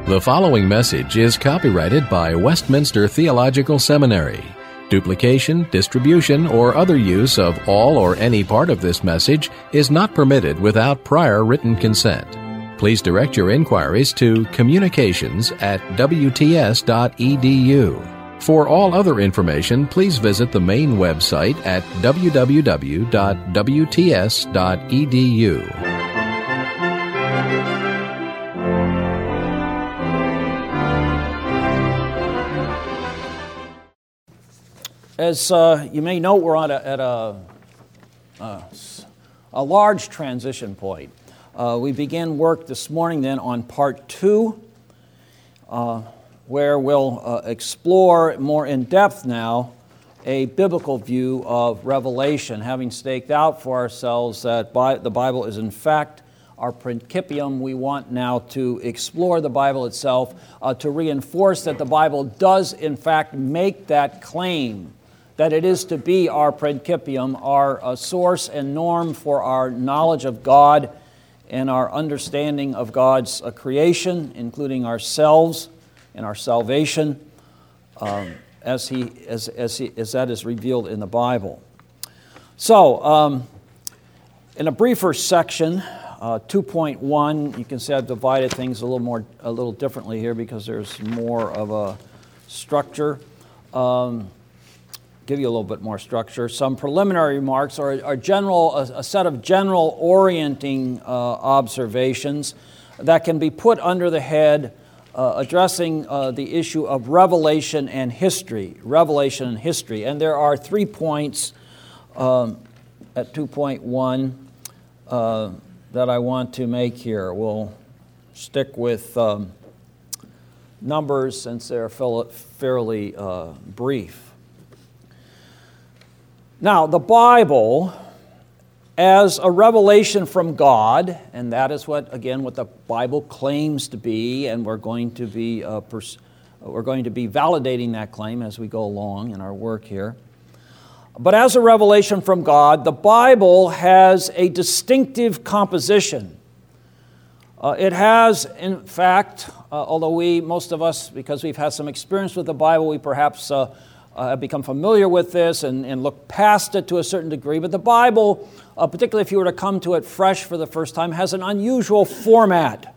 The following message is copyrighted by Westminster Theological Seminary. Duplication, distribution, or other use of all or any part of this message is not permitted without prior written consent. Please direct your inquiries to communications@wts.edu. For all other information, please visit the main website at www.wts.edu. As you may note, we're at a large transition point. We began work this morning then on part 2, where we'll explore more in depth now a biblical view of Revelation, having staked out for ourselves that the Bible is in fact our principium. We want now to explore the Bible itself to reinforce that the Bible does in fact make that claim, that it is to be our principium, our source and norm for our knowledge of God and our understanding of God's creation, including ourselves and our salvation, as that is revealed in the Bible. So, in a briefer section, 2.1, you can see I've divided things a little differently here because there's more of a structure. Give you a little bit more structure. Some preliminary remarks are a set of general orienting observations that can be put under the head addressing the issue of revelation and history. Revelation and history. And there are 3 points at 2.1 that I want to make here. We'll stick with numbers since they're fairly brief. Now, the Bible, as a revelation from God, and that is what the Bible claims to be, and we're going to be validating that claim as we go along in our work here. But as a revelation from God, the Bible has a distinctive composition. It has, in fact, although most of us, because we've had some experience with the Bible, we perhaps have become familiar with this and look past it to a certain degree. But the Bible, particularly if you were to come to it fresh for the first time, has an unusual format.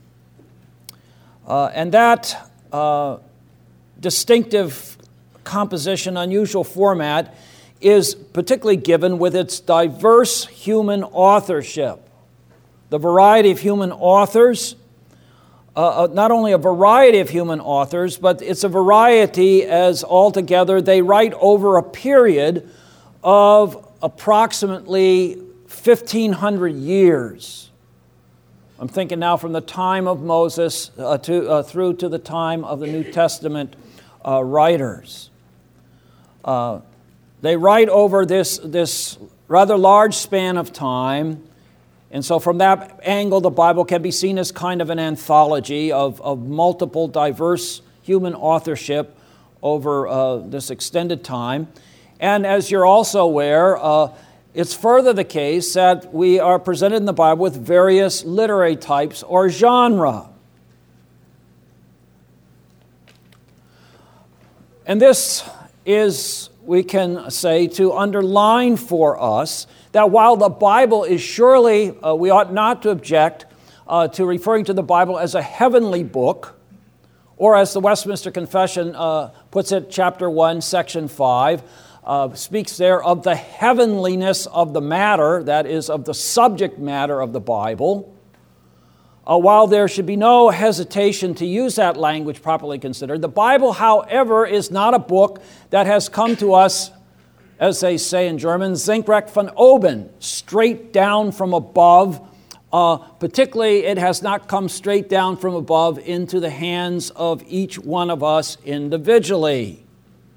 And that distinctive composition, unusual format, is particularly given with its diverse human authorship. The variety of human authors, not only a variety of human authors, but it's a variety as altogether they write over a period of approximately 1,500 years. I'm thinking now from the time of Moses through to the time of the New Testament writers. They write over this rather large span of time. And so from that angle, the Bible can be seen as kind of an anthology of multiple diverse human authorship over this extended time. And as you're also aware, it's further the case that we are presented in the Bible with various literary types or genre. And this is, we can say, to underline for us that while the Bible is surely, we ought not to object to referring to the Bible as a heavenly book, or as the Westminster Confession puts it, chapter 1, section 5, speaks there of the heavenliness of the matter, that is, of the subject matter of the Bible. While there should be no hesitation to use that language properly considered, the Bible, however, is not a book that has come to us, as they say in German, senkrecht von oben, straight down from above. Particularly, it has not come straight down from above into the hands of each one of us individually.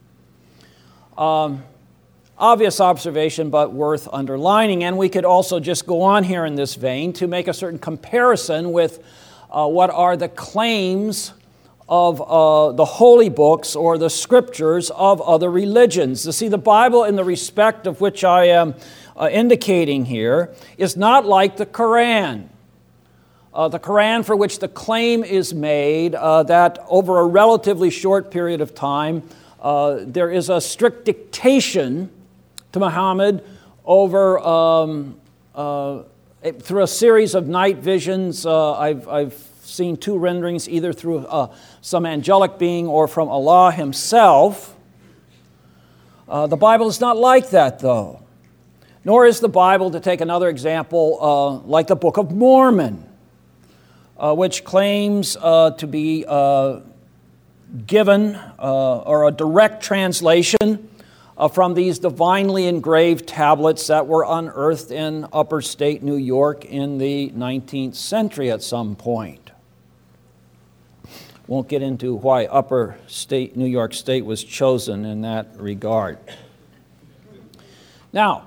Obvious observation, but worth underlining. And we could also just go on here in this vein to make a certain comparison with what are the claims of the holy books or the scriptures of other religions. You see, the Bible, in the respect of which I am indicating here, is not like the Quran. The Quran, for which the claim is made that over a relatively short period of time, there is a strict dictation to Muhammad over through a series of night visions. I've seen two renderings, either through some angelic being or from Allah himself. The Bible is not like that, though. Nor is the Bible, to take another example, like the Book of Mormon, which claims to be given or a direct translation from these divinely engraved tablets that were unearthed in upper state New York in the 19th century at some point. Won't get into why upper state New York State was chosen in that regard. Now,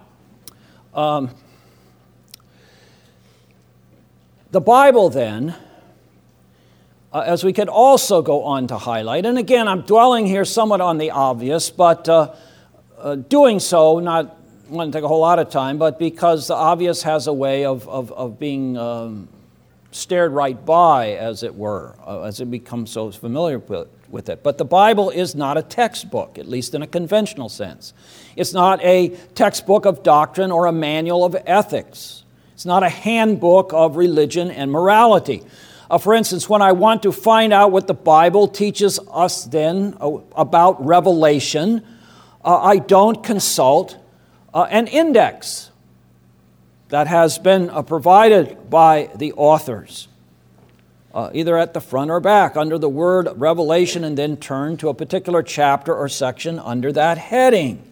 the Bible then, as we could also go on to highlight, and again, I'm dwelling here somewhat on the obvious, but doing so, not want to take a whole lot of time, but because the obvious has a way of being stared right by, as it were, as it becomes so familiar with it. But the Bible is not a textbook, at least in a conventional sense. It's not a textbook of doctrine or a manual of ethics. It's not a handbook of religion and morality. For instance, when I want to find out what the Bible teaches us then about revelation, I don't consult an index that has been provided by the authors, either at the front or back, under the word revelation, and then turn to a particular chapter or section under that heading.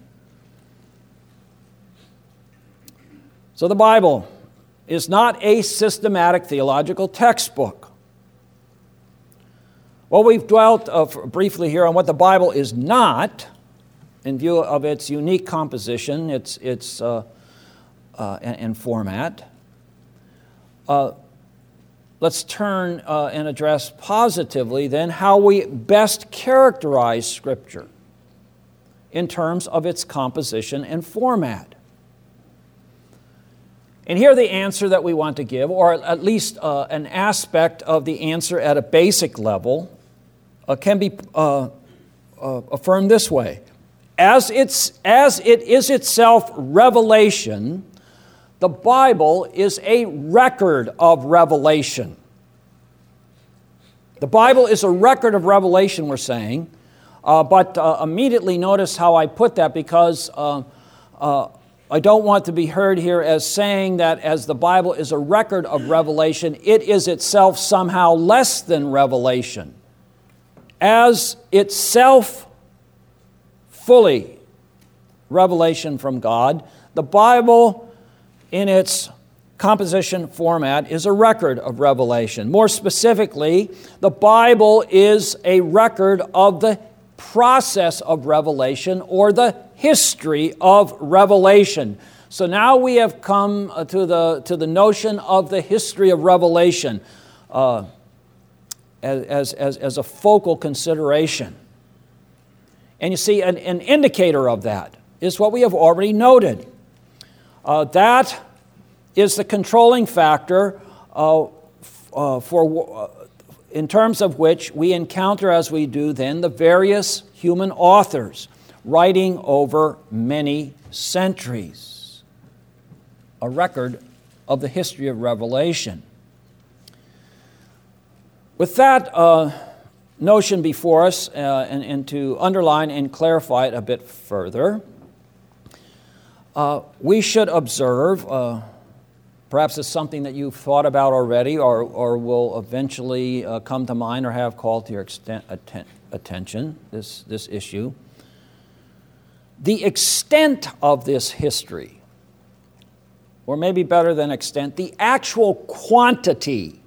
So the Bible is not a systematic theological textbook. Well, we've dwelt briefly here on what the Bible is not, in view of its unique composition, its and format. Let's turn and address positively then how we best characterize Scripture in terms of its composition and format. And here the answer that we want to give, or at least an aspect of the answer at a basic level, can be affirmed this way. As it is itself revelation, the Bible is a record of revelation. The Bible is a record of revelation, we're saying, but immediately notice how I put that, because I don't want to be heard here as saying that as the Bible is a record of revelation, it is itself somehow less than revelation. As itself fully revelation from God, the Bible in its composition format is a record of revelation. More specifically, the Bible is a record of the process of revelation, or the history of revelation. So now we have come to the notion of the history of revelation as a focal consideration. And you see, an indicator of that is what we have already noted. That is the controlling factor in terms of which we encounter, as we do then, the various human authors writing over many centuries. A record of the history of revelation. With that notion before us, and to underline and clarify it a bit further, we should observe, perhaps it's something that you've thought about already or will eventually come to mind or have called to your attention, this issue. The extent of this history, or maybe better than extent, the actual quantity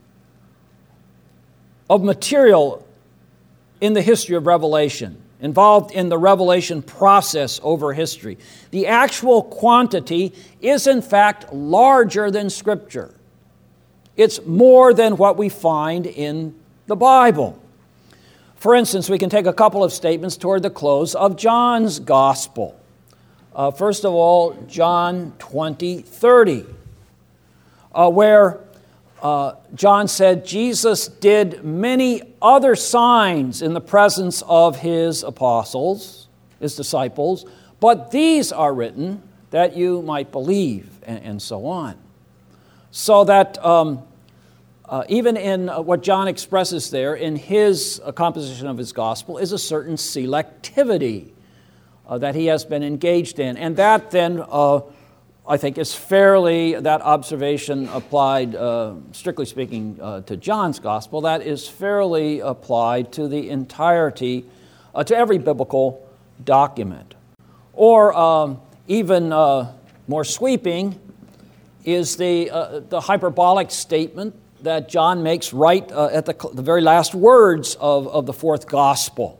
of material in the history of revelation, involved in the revelation process over history. The actual quantity is in fact larger than Scripture. It's more than what we find in the Bible. For instance, we can take a couple of statements toward the close of John's Gospel. First of all, John 20:30, where John said Jesus did many other signs in the presence of his apostles, his disciples, but these are written that you might believe, and so on. So that even in what John expresses there in his composition of his gospel is a certain selectivity that he has been engaged in. And that then, I think, is fairly, that observation applied, strictly speaking, to John's gospel, that is fairly applied to the entirety, to every biblical document. Or even more sweeping is the hyperbolic statement that John makes right at the very last words of the fourth gospel.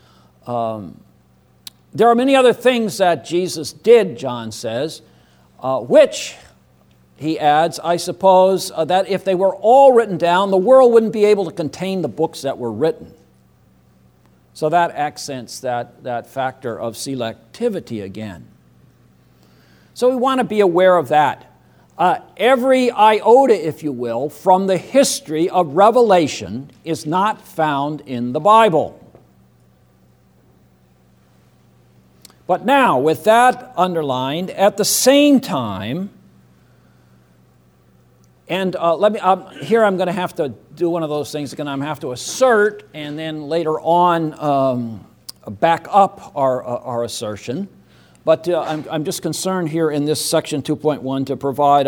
There are many other things that Jesus did, John says, which, he adds, I suppose that if they were all written down, the world wouldn't be able to contain the books that were written. So that accents that factor of selectivity again. So we want to be aware of that. Every iota, if you will, from the history of Revelation is not found in the Bible. But now, with that underlined, at the same time, and here I'm going to have to do one of those things again. I'm going to have to assert and then later on back up our assertion. But I'm just concerned here in this section 2.1 to provide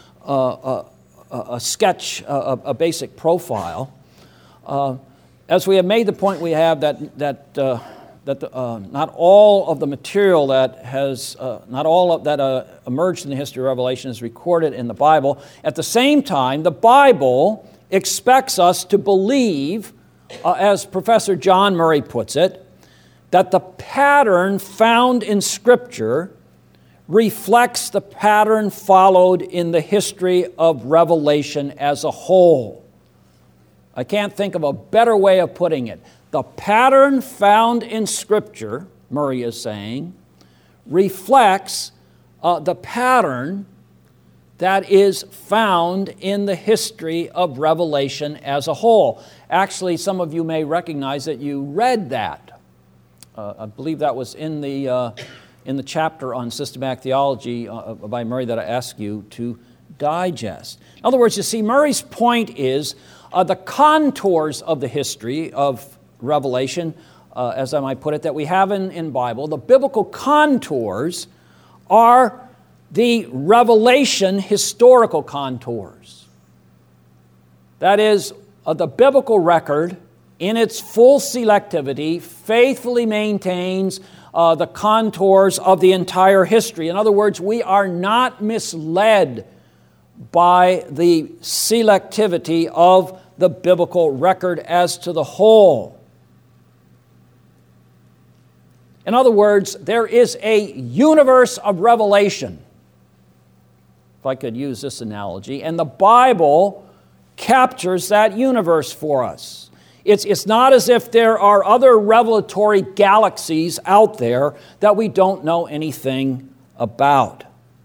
a sketch, a basic profile. As we have made the point, we have that not all of the material that has, not all of that emerged in the history of Revelation is recorded in the Bible. At the same time, the Bible expects us to believe, as Professor John Murray puts it, that the pattern found in Scripture reflects the pattern followed in the history of Revelation as a whole. I can't think of a better way of putting it. The pattern found in Scripture, Murray is saying, reflects the pattern that is found in the history of Revelation as a whole. Actually, some of you may recognize that you read that. I believe that was in the chapter on systematic theology by Murray that I asked you to digest. In other words, you see, Murray's point is the contours of the history of Revelation, as I might put it, that we have in Bible, the biblical contours are the Revelation historical contours. That is, the biblical record in its full selectivity faithfully maintains the contours of the entire history. In other words, we are not misled by the selectivity of the biblical record as to the whole. In other words, there is a universe of revelation, if I could use this analogy, and the Bible captures that universe for us. It's not as if there are other revelatory galaxies out there that we don't know anything about.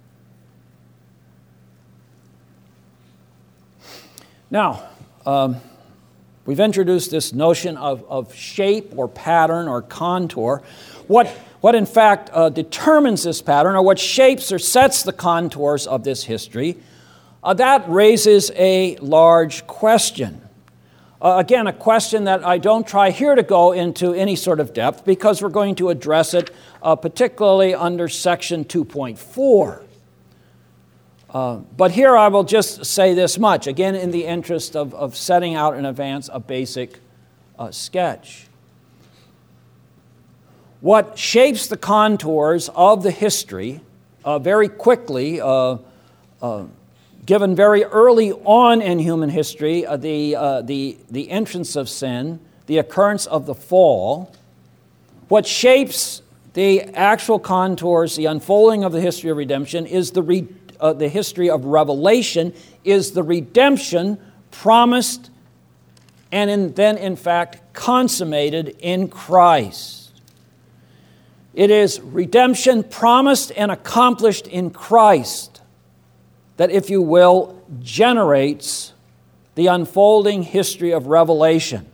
Now, we've introduced this notion of shape or pattern or contour. What in fact determines this pattern, or what shapes or sets the contours of this history, that raises a large question. Again, a question that I don't try here to go into any sort of depth because we're going to address it particularly under section 2.4. But here I will just say this much, again in the interest of setting out in advance a basic sketch. What shapes the contours of the history very quickly, given very early on in human history, the entrance of sin, the occurrence of the fall, what shapes the actual contours, the unfolding of the history of redemption, is the history of Revelation, is the redemption promised and then in fact consummated in Christ. It is redemption promised and accomplished in Christ that, if you will, generates the unfolding history of revelation.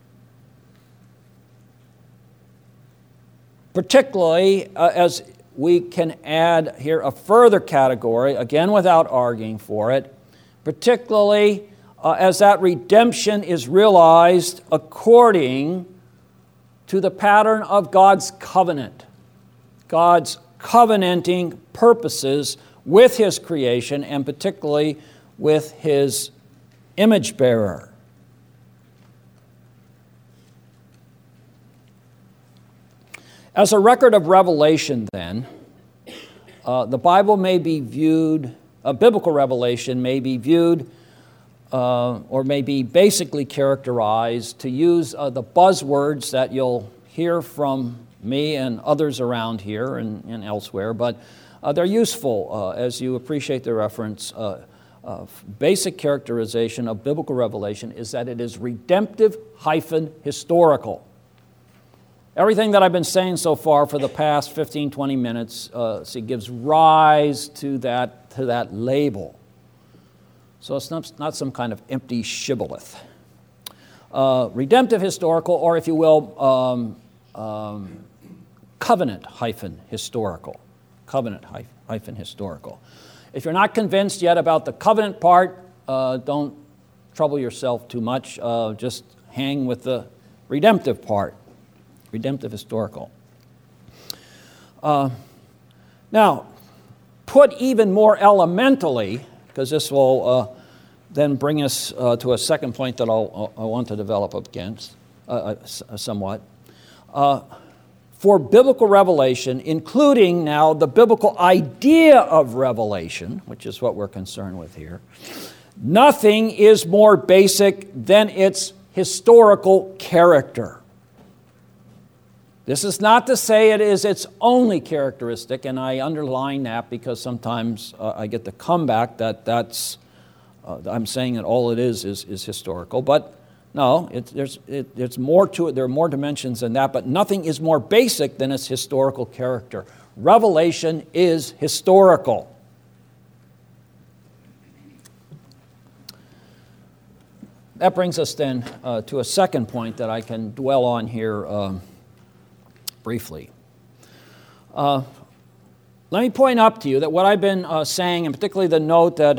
Particularly, as we can add here a further category, again without arguing for it, particularly as that redemption is realized according to the pattern of God's covenant, God's covenanting purposes with His creation, and particularly with His image bearer. As a record of revelation, then, the Bible may be viewed, biblical revelation may be viewed or may be basically characterized, to use the buzzwords that you'll hear from me and others around here and elsewhere, but they're useful as you appreciate the reference. Basic characterization of biblical revelation is that it is redemptive-historical. Everything that I've been saying so far for the past 15, 20 minutes gives rise to that label. So it's not some kind of empty shibboleth. Redemptive historical, or if you will, covenant-historical. Covenant-historical. If you're not convinced yet about the covenant part, don't trouble yourself too much. Just hang with the redemptive part. Redemptive historical. Now, put even more elementally, because this will then bring us to a second point that I want to develop against somewhat. For biblical revelation, including now the biblical idea of revelation, which is what we're concerned with here, nothing is more basic than its historical character. This is not to say it is its only characteristic, and I underline that because sometimes I get the comeback that I'm saying that all it is historical. But no, there's more to it. There are more dimensions than that, but nothing is more basic than its historical character. Revelation is historical. That brings us then to a second point that I can dwell on here briefly. Let me point up to you that what I've been saying, and particularly the note that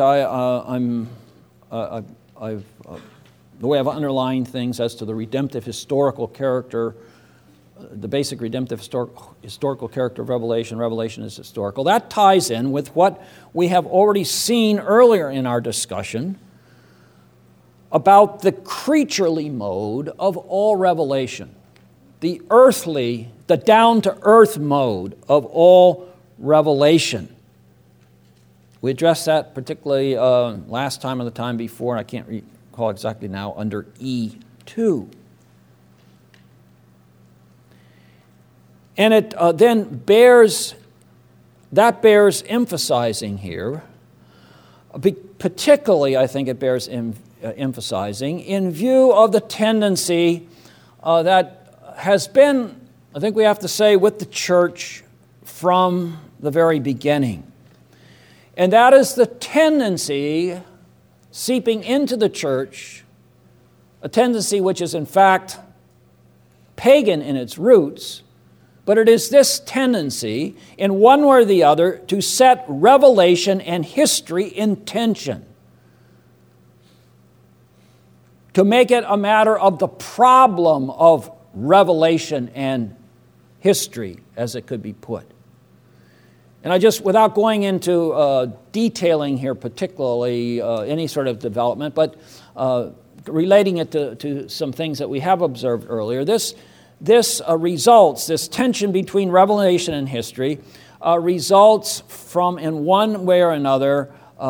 the way I've underlined things as to the redemptive historical character, the basic redemptive historical character of Revelation. Revelation is historical. That ties in with what we have already seen earlier in our discussion about the creaturely mode of all revelation, the earthly, the down-to-earth mode of all revelation. We addressed that particularly last time or the time before, and I can't recall exactly now, under E2. And it then bears emphasizing here, particularly I think it bears emphasizing in view of the tendency that has been, I think we have to say, with the church from the very beginning. And that is the tendency seeping into the church, a tendency which is in fact pagan in its roots, but it is this tendency, in one way or the other, to set revelation and history in tension, to make it a matter of the problem of revelation and history, as it could be put. And I just, without going into detailing here particularly any sort of development, but relating it to some things that we have observed earlier, this results, this tension between revelation and history, results from, in one way or another,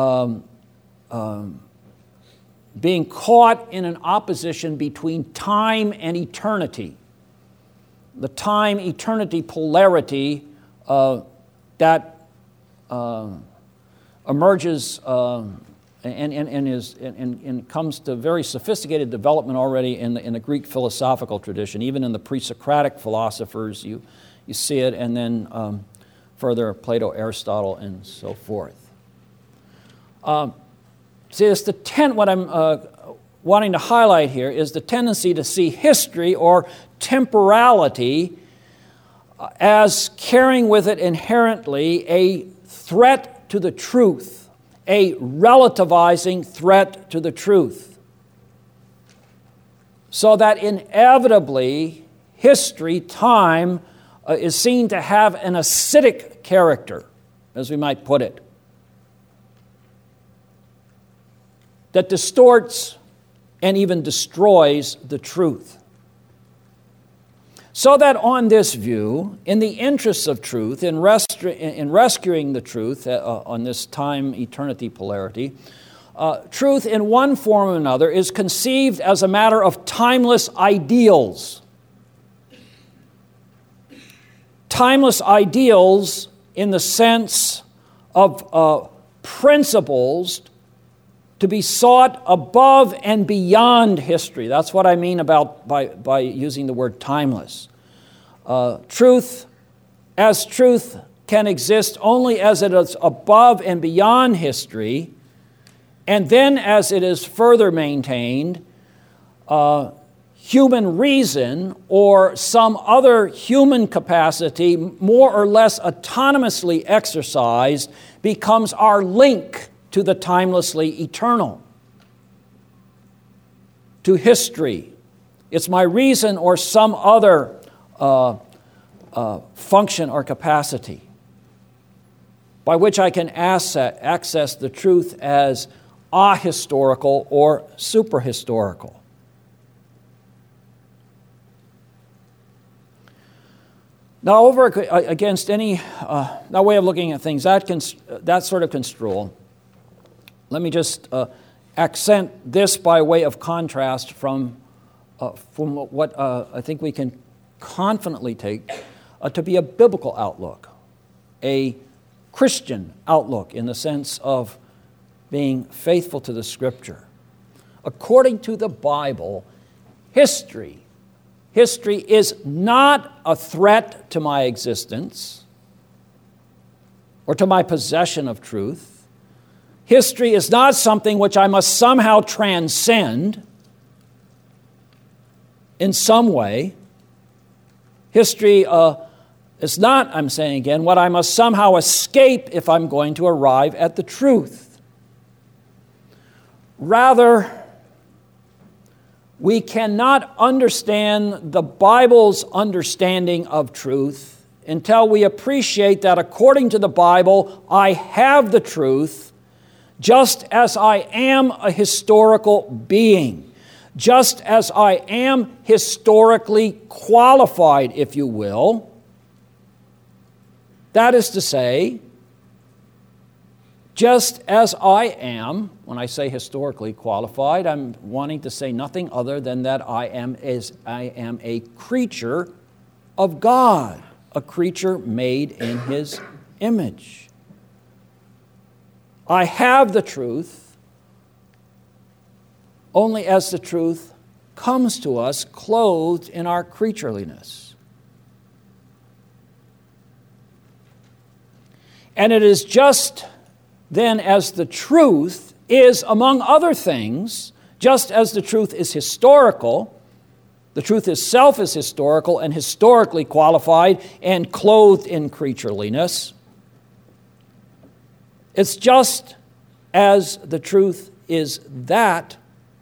being caught in an opposition between time and eternity. The time-eternity polarity that emerges and comes to very sophisticated development already in the Greek philosophical tradition. Even in the pre-Socratic philosophers, you see it, and then further Plato, Aristotle, and so forth. See, it's what I'm wanting to highlight here is the tendency to see history or temporality as carrying with it inherently a threat to the truth, a relativizing threat to the truth. So that inevitably history, time, is seen to have an acidic character, as we might put it, that distorts and even destroys the truth. So that on this view, in the interests of truth, in rescuing the truth on this time-eternity polarity, truth in one form or another is conceived as a matter of timeless ideals. Timeless ideals in the sense of principles to be sought above and beyond history. That's what I mean by using the word timeless. Truth can exist only as it is above and beyond history, and then as it is further maintained, human reason or some other human capacity, more or less autonomously exercised, becomes our link to the timelessly eternal, to history. It's my reason or some other function or capacity by which I can access the truth as ahistorical or superhistorical. Now, over against any that way of looking at things, that sort of construal, let me just accent this by way of contrast from what I think we can confidently take to be a biblical outlook, a Christian outlook in the sense of being faithful to the Scripture. According to the Bible, history is not a threat to my existence or to my possession of truth. History is not something which I must somehow transcend in some way. History is not, I'm saying again, what I must somehow escape if I'm going to arrive at the truth. Rather, we cannot understand the Bible's understanding of truth until we appreciate that according to the Bible, I have the truth just as I am a historical being, just as I am historically qualified, if you will. That is to say, just as I am, when I say historically qualified, I'm wanting to say nothing other than that I am a creature of God, a creature made in His image. I have the truth only as the truth comes to us clothed in our creatureliness. And it is just then as the truth is, among other things, just as the truth is historical, the truth itself is historical and historically qualified and clothed in creatureliness. It's just as the truth is that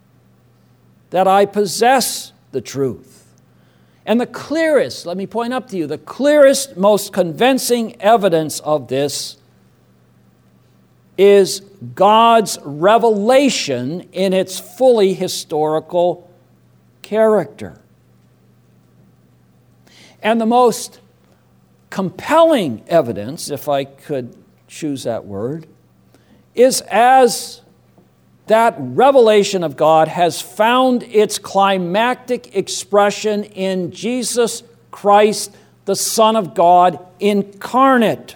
I possess the truth. And the clearest, let me point up to you, the clearest, most convincing evidence of this is God's revelation in its fully historical character. And the most compelling evidence, if I could choose that word, is as that revelation of God has found its climactic expression in Jesus Christ, the Son of God, incarnate.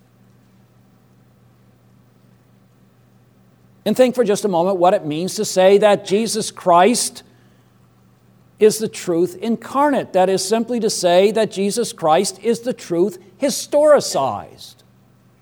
And think for just a moment what it means to say that Jesus Christ is the truth incarnate. That is simply to say that Jesus Christ is the truth historicized.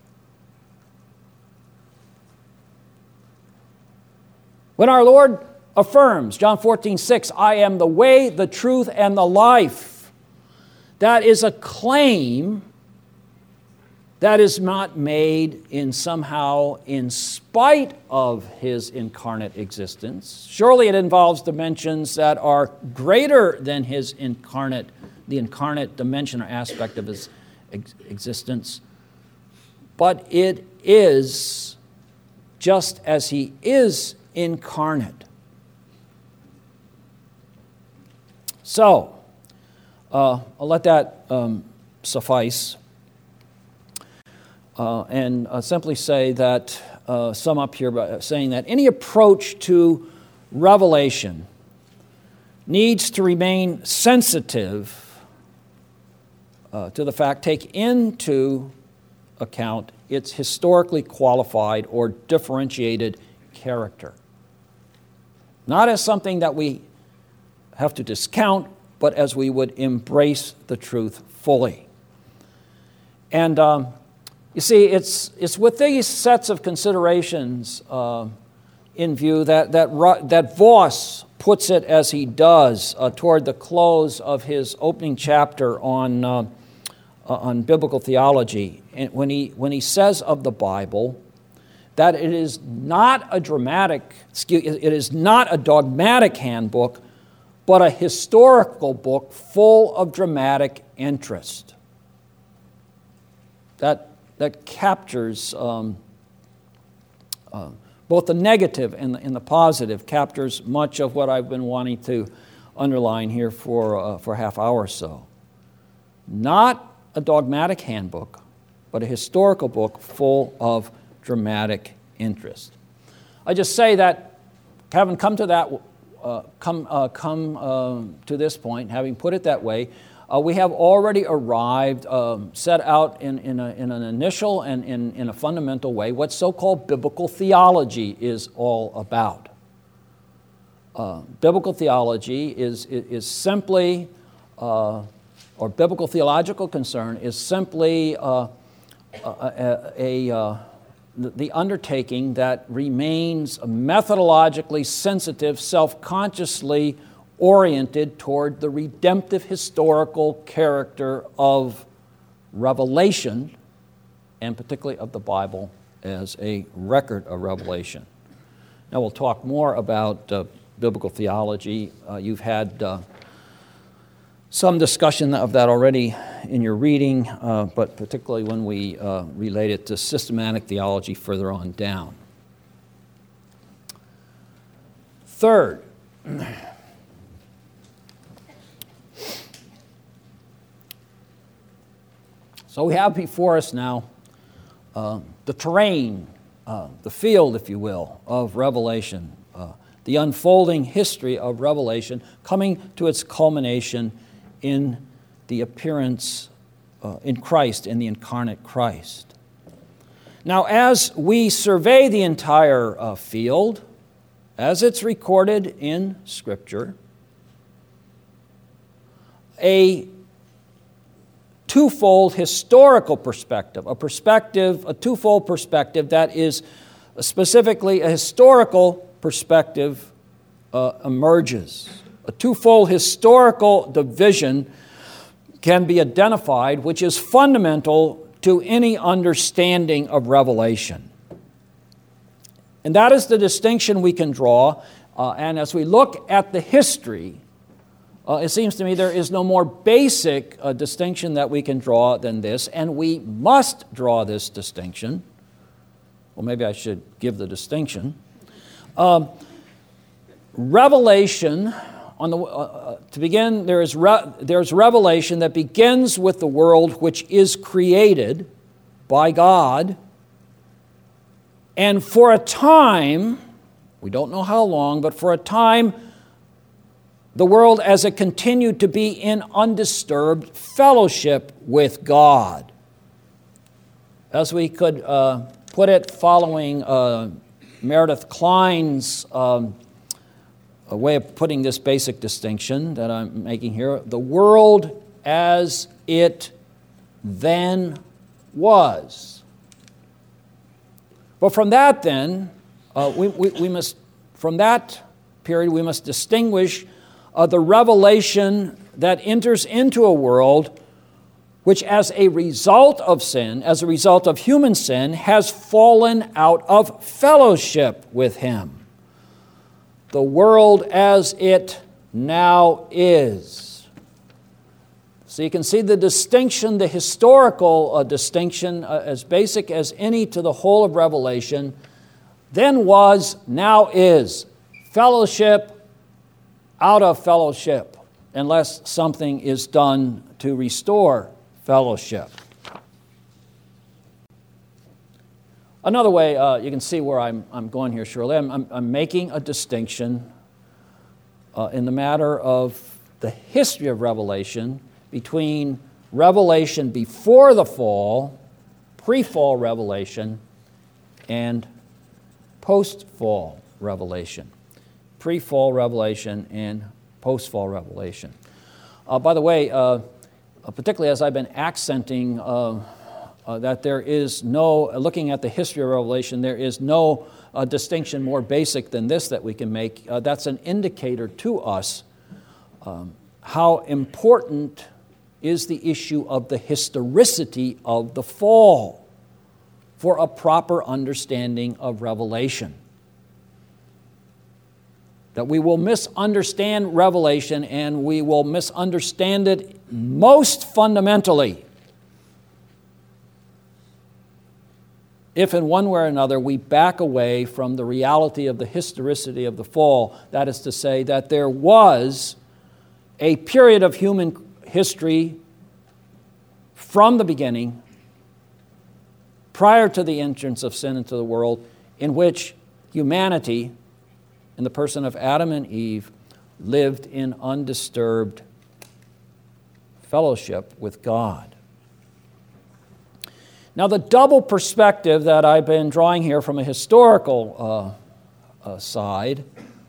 When our Lord affirms, John 14:6, I am the way, the truth, and the life. That is a claim that is not made in spite of his incarnate existence. Surely it involves dimensions that are greater than the incarnate dimension or aspect of his existence. But it is just as he is incarnate. So, I'll let that suffice. And simply say that, sum up here by saying that any approach to revelation needs to remain sensitive to the fact, take into account its historically qualified or differentiated character. Not as something that we have to discount, but as we would embrace the truth fully. And you see, it's with these sets of considerations in view that Voss puts it as he does toward the close of his opening chapter on biblical theology, and when he says of the Bible that it is not a dogmatic handbook, but a historical book full of dramatic interest. That captures both the negative and the positive, captures much of what I've been wanting to underline here for a half hour or so. Not a dogmatic handbook, but a historical book full of dramatic interest. I just say that, having come to that, to this point, having put it that way, we have already arrived, set out in an initial and in a fundamental way what so-called biblical theology is all about. Biblical theology is simply, or biblical theological concern is simply the undertaking that remains methodologically sensitive, self-consciously oriented toward the redemptive historical character of revelation, and particularly of the Bible as a record of revelation. Now we'll talk more about biblical theology. You've had some discussion of that already in your reading, but particularly when we relate it to systematic theology further on down. Third, so we have before us now the terrain, the field, if you will, of Revelation, the unfolding history of Revelation coming to its culmination in the appearance in Christ, in the incarnate Christ. Now, as we survey the entire field, as it's recorded in Scripture, a twofold historical perspective, a twofold perspective that is specifically a historical perspective emerges. A twofold historical division can be identified, which is fundamental to any understanding of Revelation. And that is the distinction we can draw. And as we look at the history, it seems to me there is no more basic distinction that we can draw than this, and we must draw this distinction. Well, maybe I should give the distinction. Revelation, to begin, there's revelation that begins with the world which is created by God, and for a time, we don't know how long, but for a time, the world as it continued to be in undisturbed fellowship with God. As we could put it following Meredith Klein's a way of putting this basic distinction that I'm making here, the world as it then was. But from that then, we must, from that period, we must distinguish the revelation that enters into a world which, as a result of sin, as a result of human sin, has fallen out of fellowship with Him. The world as it now is. So you can see the distinction, the historical distinction, as basic as any to the whole of Revelation. Then was, now is. Fellowship out of fellowship, unless something is done to restore fellowship. Another way you can see where I'm going here, surely. I'm making a distinction in the matter of the history of Revelation between revelation before the fall, pre-fall revelation, and post-fall revelation. Pre-fall revelation and post-fall revelation. By the way, particularly as I've been accenting that there is no, looking at the history of Revelation, there is no distinction more basic than this that we can make. That's an indicator to us how important is the issue of the historicity of the fall for a proper understanding of Revelation. That we will misunderstand Revelation, and we will misunderstand it most fundamentally if in one way or another we back away from the reality of the historicity of the fall. That is to say, that there was a period of human history from the beginning, prior to the entrance of sin into the world, in which humanity, in the person of Adam and Eve, lived in undisturbed fellowship with God. Now, the double perspective that I've been drawing here from a historical side,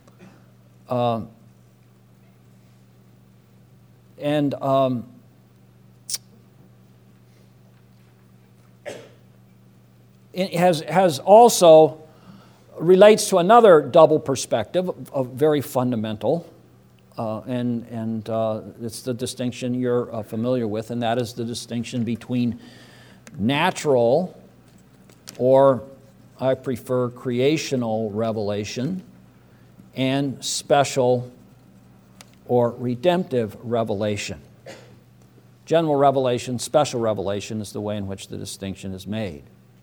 it has also relates to another double perspective, of very fundamental, and it's the distinction you're familiar with, and that is the distinction between natural, or I prefer creational revelation, and special or redemptive revelation. General revelation, special revelation is the way in which the distinction is made.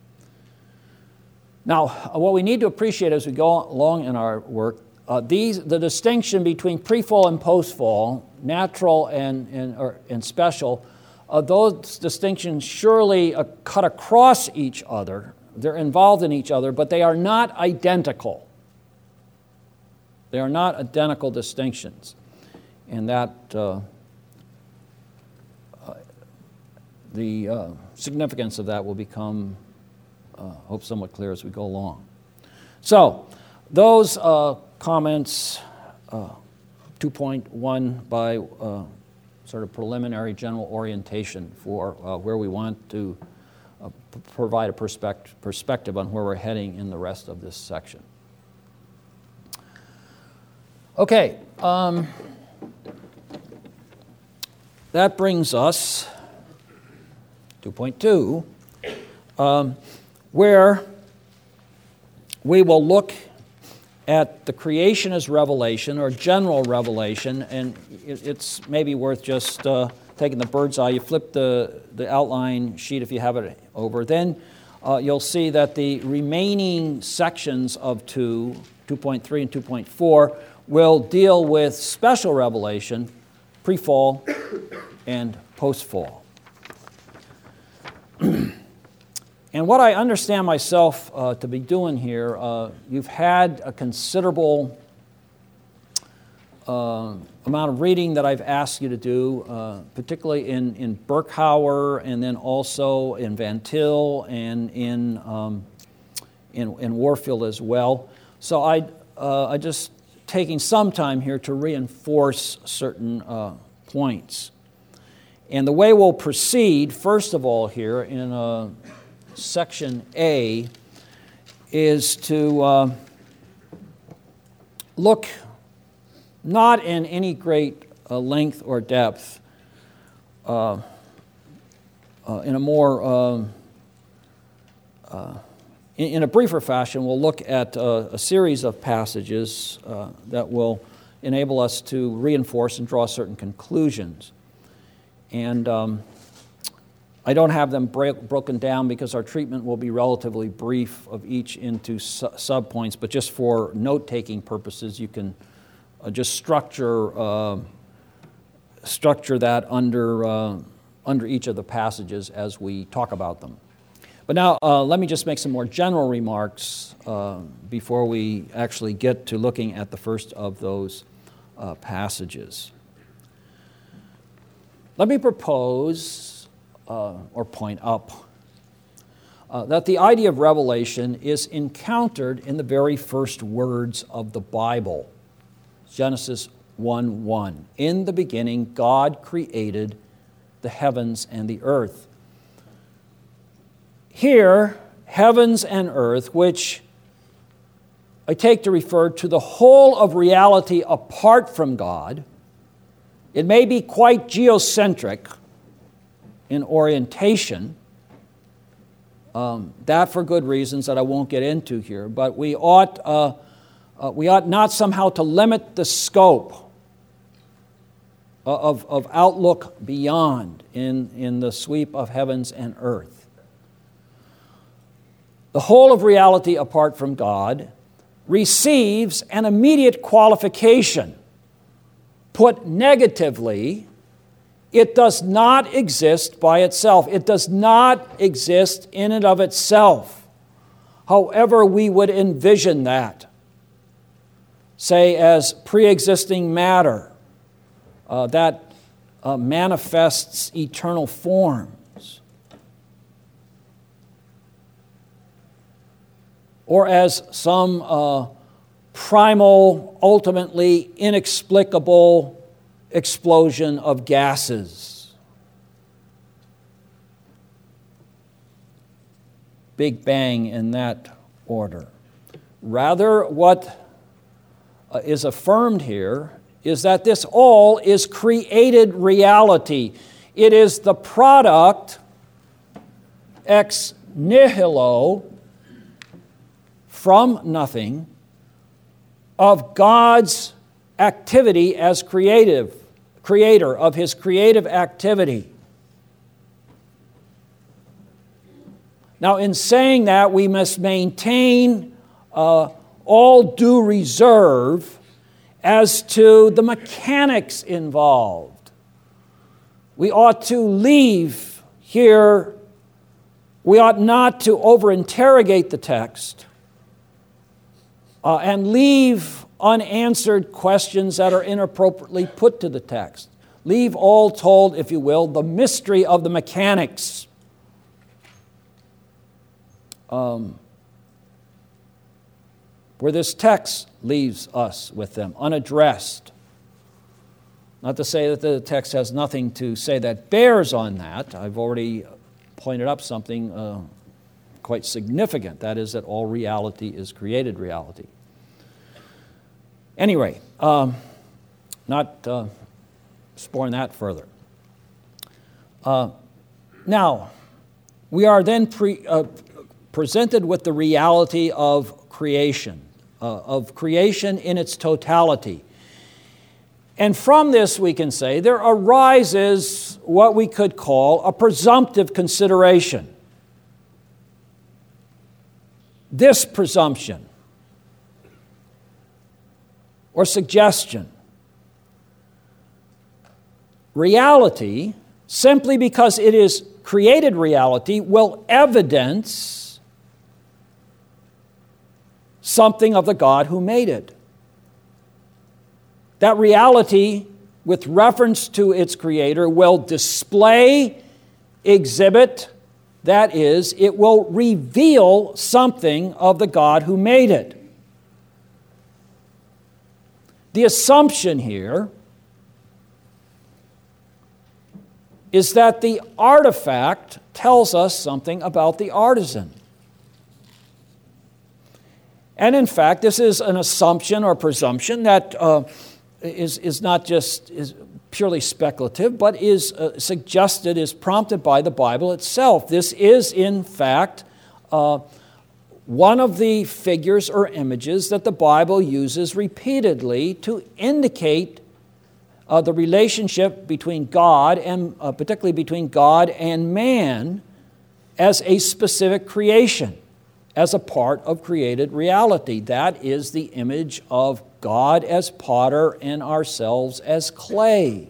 Now, what we need to appreciate as we go along in our work, the distinction between pre-fall and post-fall, natural and special, those distinctions surely cut across each other. They're involved in each other, but they are not identical. They are not identical distinctions. And that the significance of that will become, I hope, somewhat clear as we go along. So, those comments, 2.1 by sort of preliminary general orientation for where we want to provide a perspective on where we're heading in the rest of this section. Okay, that brings us 2.2, where we will look at the creation as revelation, or general revelation, and it's maybe worth just taking the bird's eye. You flip the outline sheet if you have it over. Then you'll see that the remaining sections of 2.3 and 2.4, will deal with special revelation, pre-fall and post-fall. And what I understand myself to be doing here, you've had a considerable amount of reading that I've asked you to do, particularly in Berkhauer, and then also in Van Til and in Warfield as well. So I just taking some time here to reinforce certain points. And the way we'll proceed, first of all here in Section A, is to look not in any great length or depth. In a more in a briefer fashion, we'll look at a series of passages that will enable us to reinforce and draw certain conclusions. And I don't have them broken down because our treatment will be relatively brief of each into subpoints, but just for note-taking purposes, you can just structure that under each of the passages as we talk about them. But now let me just make some more general remarks before we actually get to looking at the first of those passages. Let me propose or point up that the idea of revelation is encountered in the very first words of the Bible. Genesis 1:1. In the beginning, God created the heavens and the earth. Here, heavens and earth, which I take to refer to the whole of reality apart from God, it may be quite geocentric in orientation, that for good reasons that I won't get into here, but we ought not somehow to limit the scope of outlook beyond in the sweep of heavens and earth. The whole of reality apart from God receives an immediate qualification. Put negatively, it does not exist by itself. It does not exist in and of itself, however we would envision that, say as pre-existing matter that manifests eternal forms, or as some primal, ultimately inexplicable explosion of gases. Big Bang in that order. Rather, what is affirmed here is that this all is created reality. It is the product ex nihilo, from nothing, of God's activity as creator of His creative activity. Now, in saying that, we must maintain all due reserve as to the mechanics involved. We ought to leave here, we ought not to over-interrogate the text and leave unanswered questions that are inappropriately put to the text. Leave all told, if you will, the mystery of the mechanics. Where this text leaves us with them unaddressed. Not to say that the text has nothing to say that bears on that. I've already pointed up something quite significant. That is that all reality is created reality. Anyway, not exploring that further. Now, we are then presented with the reality of creation in its totality. And from this, we can say, there arises what we could call a presumptive consideration. This presumption or suggestion: reality, simply because it is created reality, will evidence something of the God who made it. That reality, with reference to its creator, will display, exhibit, that is, it will reveal something of the God who made it. The assumption here is that the artifact tells us something about the artisan. And in fact, this is an assumption or presumption that is not just is purely speculative, but is suggested, is prompted by the Bible itself. This is, in fact, one of the figures or images that the Bible uses repeatedly to indicate the relationship between God and particularly between God and man as a specific creation, as a part of created reality. That is the image of God as potter and ourselves as clay.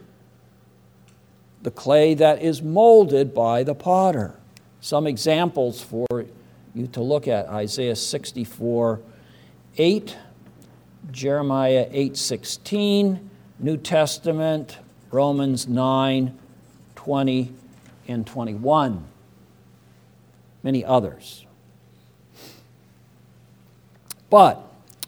The clay that is molded by the potter. Some examples for you to look at: Isaiah 64:8, Jeremiah 8:16, New Testament, Romans 9:20 and 21. Many others. But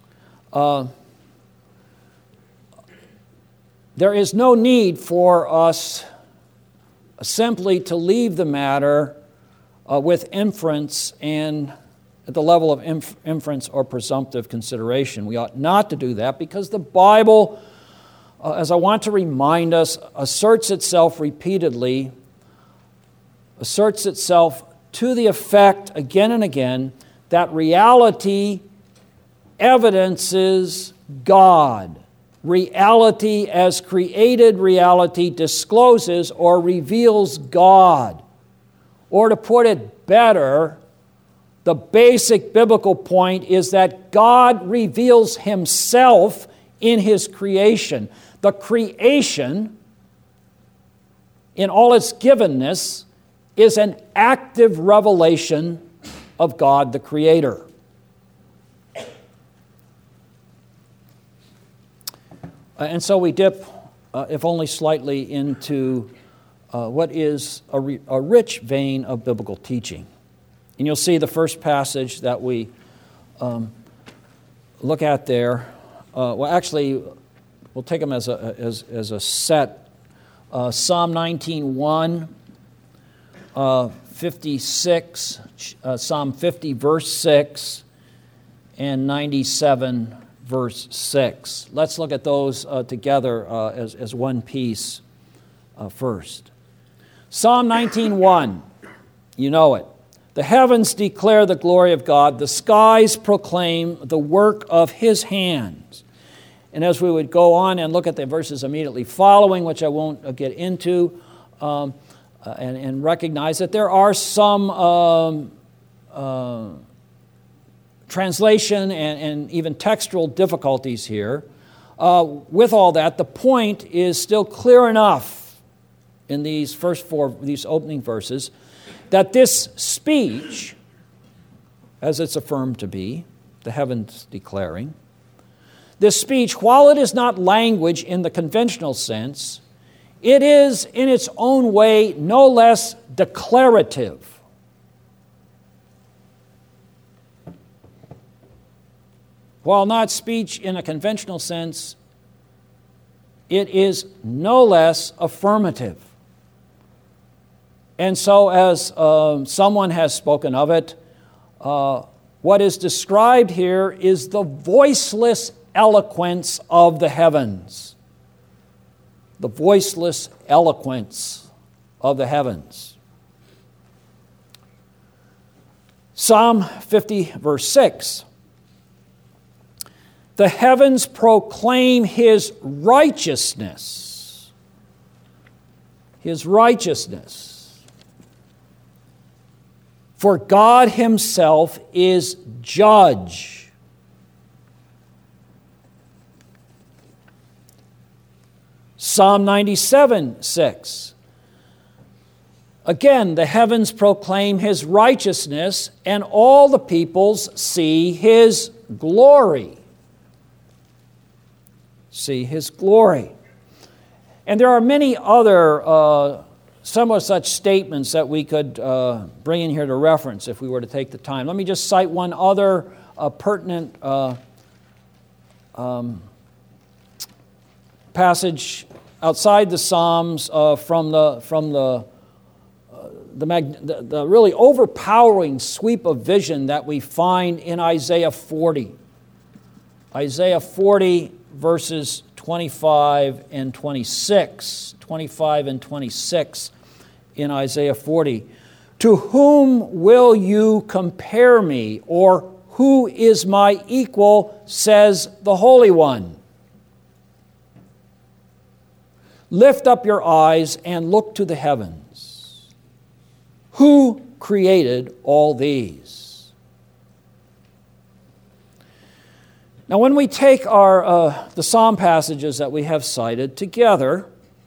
there is no need for us simply to leave the matter with inference and at the level of inference or presumptive consideration. We ought not to do that because the Bible, as I want to remind us, asserts itself repeatedly, asserts itself to the effect again and again that reality evidences God. Reality as created reality discloses or reveals God. Or to put it better, the basic biblical point is that God reveals Himself in His creation. The creation, in all its givenness, is an active revelation of God the Creator. And so we dip, if only slightly, into what is a rich vein of biblical teaching. And you'll see the first passage that we look at there. Well, actually, we'll take them as a set. Psalm 19:1, 56, Psalm 50, verse 6, and 97, verse 6. Let's look at those together as one piece first. Psalm 19:1, you know it. The heavens declare the glory of God. The skies proclaim the work of His hands. And as we would go on and look at the verses immediately following, which I won't get into, and recognize that there are some translation and even textual difficulties here. With all that, the point is still clear enough in these these opening verses, that this speech, as it's affirmed to be, the heavens declaring, this speech, while it is not language in the conventional sense, it is in its own way no less declarative. While not speech in a conventional sense, it is no less affirmative. And so, as someone has spoken of it, what is described here is the voiceless eloquence of the heavens. The voiceless eloquence of the heavens. Psalm 50, verse 6. The heavens proclaim His righteousness. His righteousness. For God Himself is judge. Psalm 97, 6. Again, the heavens proclaim His righteousness, and all the peoples see His glory. See His glory. And there are many other some such statements that we could bring in here to reference if we were to take the time. Let me just cite one other pertinent passage outside the Psalms from the really overpowering sweep of vision that we find in Isaiah 40. Isaiah 40, verses 25 and 26. 25 and 26 in Isaiah 40. To whom will you compare me? Or who is my equal, says the Holy One. Lift up your eyes and look to the heavens. Who created all these? Now, when we take the psalm passages that we have cited together,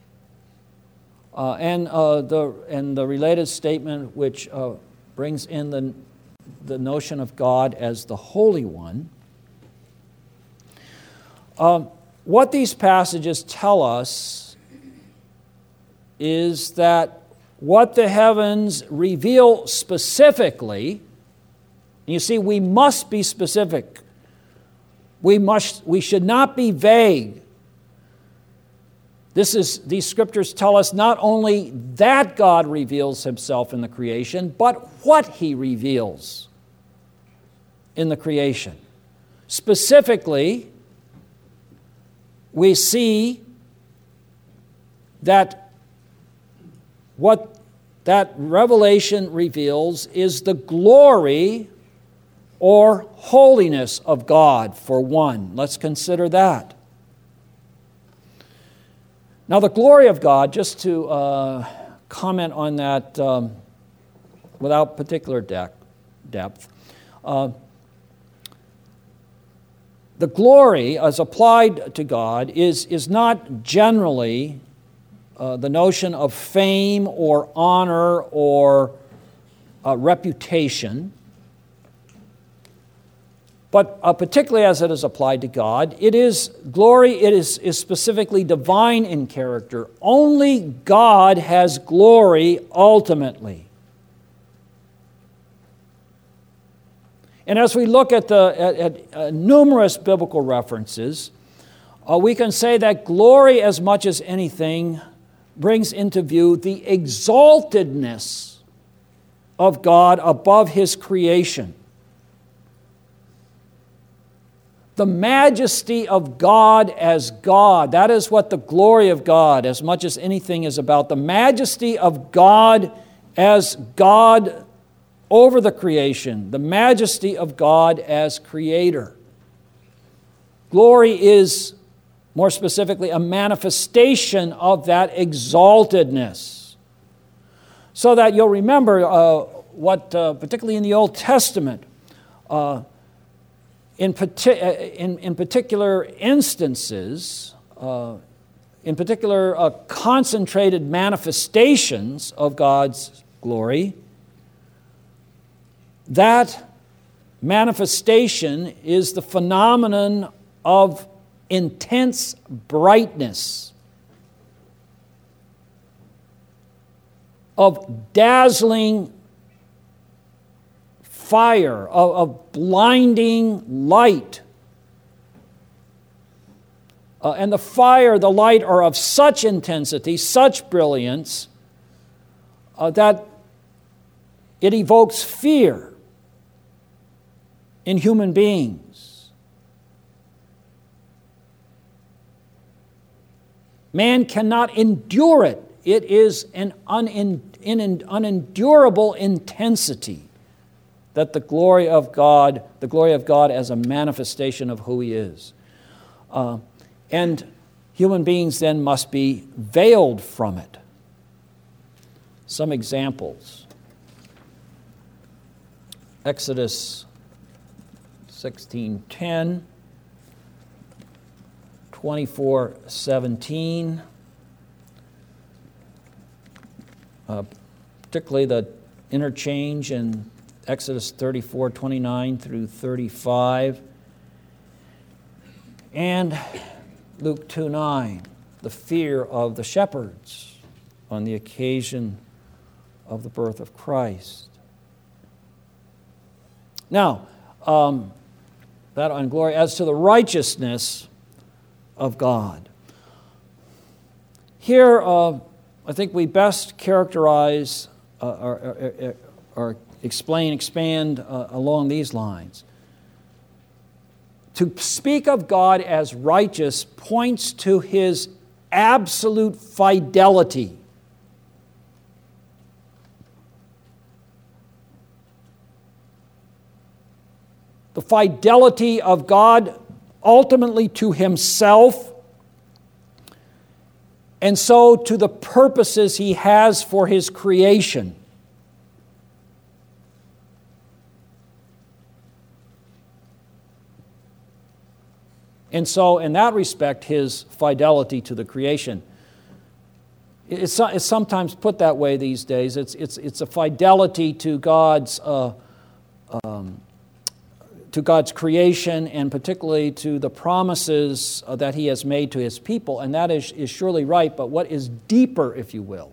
and the related statement which brings in the notion of God as the Holy One, what these passages tell us is that what the heavens reveal specifically, you see, we must be specific. We should not be vague. These scriptures tell us not only that God reveals himself in the creation, but what he reveals in the creation. Specifically, we see that what that revelation reveals is the glory or holiness of God, for one. Let's consider that. Now, the glory of God, just to comment on that without particular depth, the glory as applied to God is not generally the notion of fame or honor or reputation, but particularly as it is applied to God, it is specifically divine in character. Only God has glory ultimately. And as we look at numerous biblical references, we can say that glory, as much as anything, brings into view the exaltedness of God above his creation. The majesty of God as God. That is what the glory of God, as much as anything, is about. The majesty of God as God over the creation. The majesty of God as Creator. Glory is, more specifically, a manifestation of that exaltedness. So that you'll remember what, particularly in the Old Testament, in particular instances, in particular concentrated manifestations of God's glory, that manifestation is the phenomenon of intense brightness, of dazzling fire, of blinding light. And the fire, the light are of such intensity, such brilliance, that it evokes fear in human beings. Man cannot endure it. It is an unendurable intensity that the glory of God as a manifestation of who he is. And human beings then must be veiled from it. Some examples. Exodus 16:10, 24:17, particularly the interchange in Exodus 34:29 through 35, and Luke 2:9, the fear of the shepherds on the occasion of the birth of Christ. Now, that on glory. As to the righteousness of God, here I think we best characterize or expand along these lines. To speak of God as righteous points to His absolute fidelity. The fidelity of God ultimately to Himself, and so to the purposes He has for His creation. And so, in that respect, His fidelity to the creation. It's sometimes put that way these days. It's a fidelity to God's creation, and particularly to the promises that He has made to His people, and that is surely right. But what is deeper, if you will,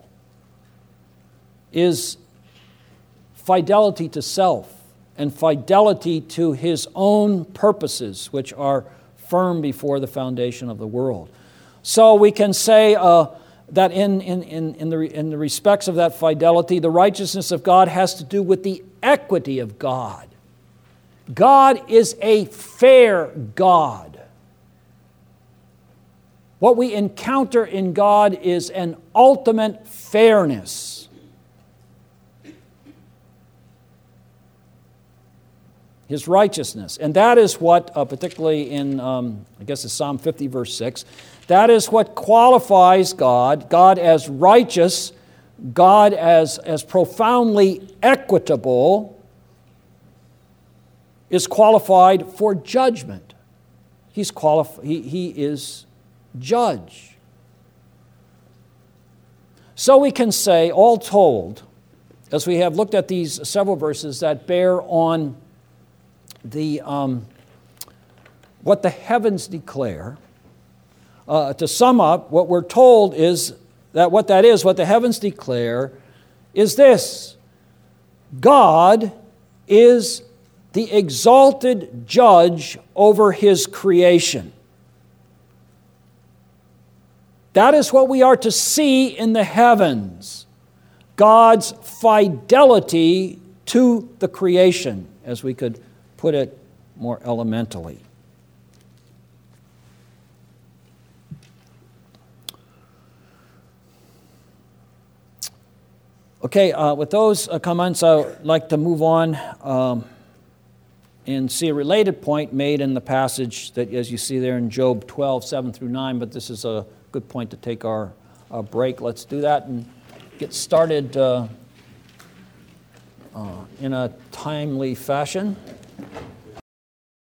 is fidelity to self and fidelity to His own purposes, which are firm before the foundation of the world. So we can say that in the respects of that fidelity, the righteousness of God has to do with the equity of God. God is a fair God. What we encounter in God is an ultimate fairness. His righteousness. And that is what, particularly in, I guess it's Psalm 50, verse 6, that is what qualifies God, God as righteous, God as profoundly equitable, is qualified for judgment. He is judge. So we can say, all told, as we have looked at these several verses that bear on the what the heavens declare, to sum up, what we're told is that what the heavens declare is this: God is the exalted judge over His creation. That is what we are to see in the heavens, God's fidelity to the creation, as we could put it more elementally. Okay, with those comments, I would like to move on and see a related point made in the passage that, as you see there in Job 12, 7 through 9, but this is a good point to take our break. Let's do that and get started in a timely fashion.